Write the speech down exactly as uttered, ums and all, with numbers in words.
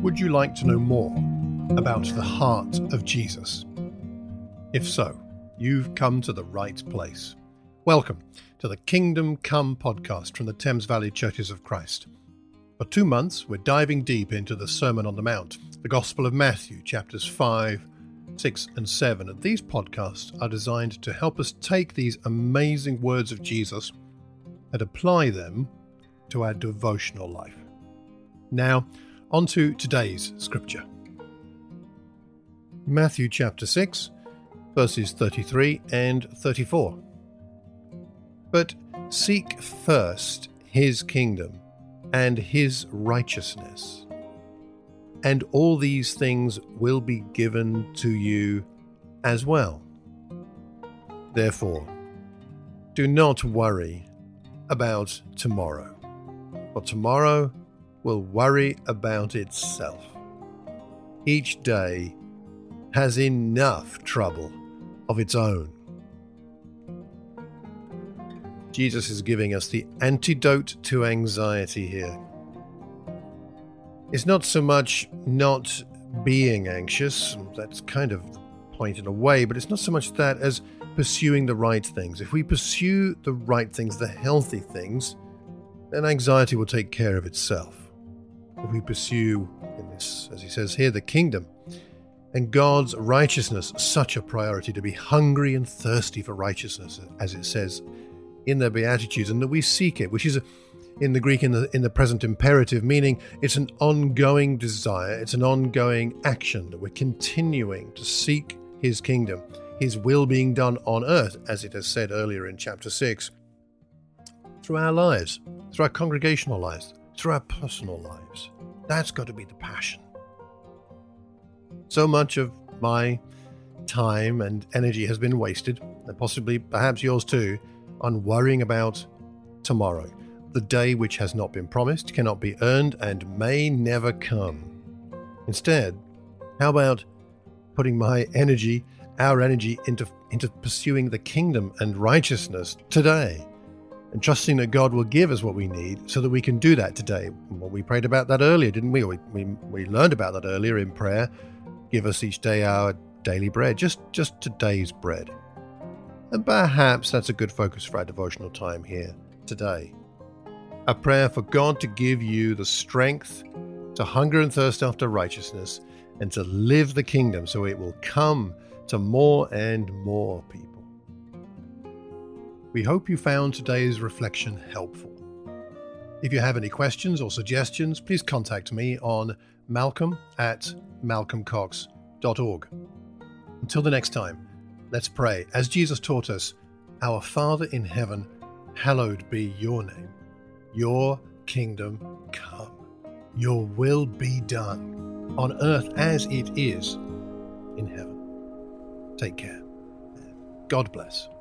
Would you like to know more about the heart of Jesus? If so, you've come to the right place. Welcome to the Kingdom Come podcast from the Thames Valley Churches of Christ. For two months, we're diving deep into the Sermon on the Mount, the Gospel of Matthew, chapters five, six, and seven. And these podcasts are designed to help us take these amazing words of Jesus and apply them to our devotional life. Now, on to today's scripture. Matthew chapter six, verses thirty-three and thirty-four. But seek first his kingdom and his righteousness, and all these things will be given to you as well. Therefore, do not worry about tomorrow, for tomorrow will worry about itself. Each day has enough trouble of its own. Jesus is giving us the antidote to anxiety here. It's not so much not being anxious, that's kind of the point in a way, but it's not so much that as pursuing the right things. If we pursue the right things, the healthy things, then anxiety will take care of itself. If we pursue, in this, as he says here, the kingdom and God's righteousness, such a priority, to be hungry and thirsty for righteousness, as it says in the Beatitudes, and that we seek it, which is a, in the Greek in the in the present imperative, meaning it's an ongoing desire, it's an ongoing action, that we're continuing to seek his kingdom, his will being done on earth, as it has said earlier in chapter six, through our lives, through our congregational lives, through our personal lives. That's got to be the passion. So much of my time and energy has been wasted, and possibly perhaps yours too, on worrying about tomorrow, the day which has not been promised, cannot be earned, and may never come. Instead, how about putting my energy, our energy, into, into pursuing the kingdom and righteousness today, and trusting that God will give us what we need so that we can do that today. Well, we prayed about that earlier, didn't we? We, we? we learned about that earlier in prayer. Give us each day our daily bread, just, just today's bread. And perhaps that's a good focus for our devotional time here today. A prayer for God to give you the strength to hunger and thirst after righteousness and to live the kingdom so it will come to more and more people. We hope you found today's reflection helpful. If you have any questions or suggestions, please contact me on malcolm at malcolm cox dot org. Until the next time, let's pray. As Jesus taught us, our Father in heaven, hallowed be your name. Your kingdom come. Your will be done on earth as it is in heaven. Take care. God bless.